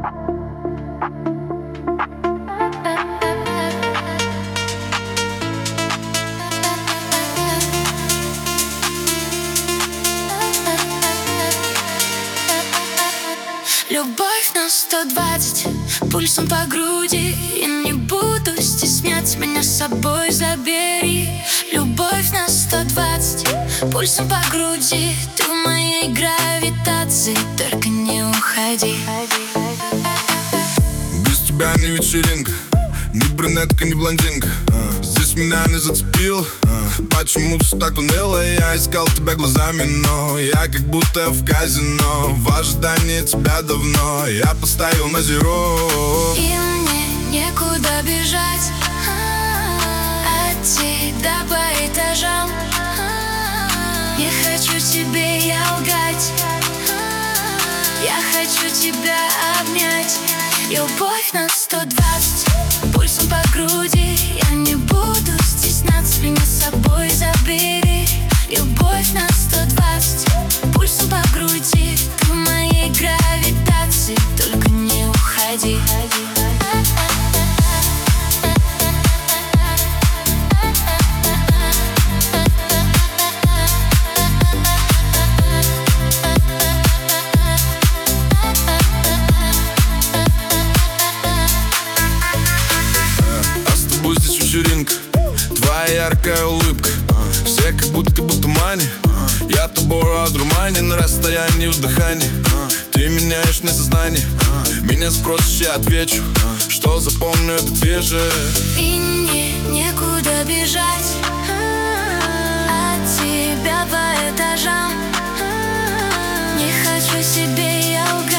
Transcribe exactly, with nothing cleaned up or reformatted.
Любовь на сто двадцать, пульсом по груди. Я не буду стесняться, меня с собой забери. Любовь на сто двадцать, пульсом по груди. Ты в моей гравитации, только не уходи. Без тебя не вечеринка, ни брюнетка, ни блондинка. Здесь меня не зацепил. Почему все так уныло? Я искал тебя глазами, но я как будто в казино. В ожидании тебя давно я поставил на зеро. И мне некуда бежать от тебя по этажам. Не хочу тебе я лгать, я хочу тебя обнять. Любовь на сто двадцать, пульсом по груди. Я не буду стесняться, меня с собой забери. Любовь на сто двадцать, пульсом по груди. Ты в моей гравитации, только не уходи. Твоя яркая улыбка, все как будто бы в тумане. Я тобой одурманен на расстоянии в дыхании. Ты меняешь мне сознание, меня спросишь, я отвечу, что запомню, это ты же. И мне некуда бежать от тебя по этажам. Не хочу себе я лгать,